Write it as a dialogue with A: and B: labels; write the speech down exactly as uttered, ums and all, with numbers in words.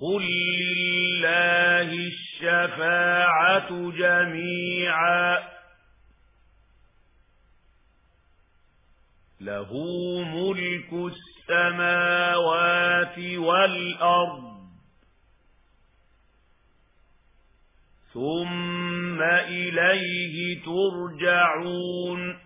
A: قل لله الشفاعة جميعا له ملك السماوات والأرض ثم إليه ترجعون